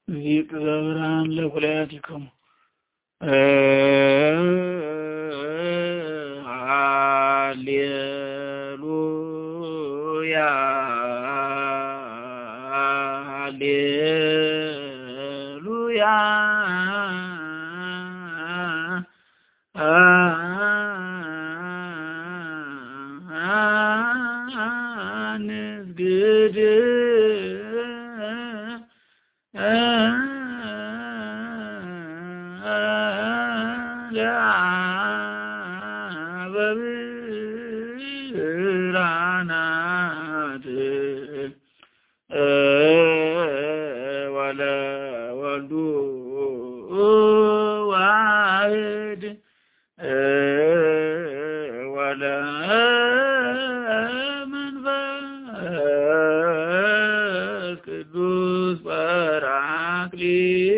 ዚቅ ዘብርሃን ለኩላቲክሙ ሃሌሉያ ሃሌሉያ ንግድ በብርሃናት ወለ ወልዱ ዋሕድ ወለ መንፈስ ቅዱስ ጰራቅሊጦስ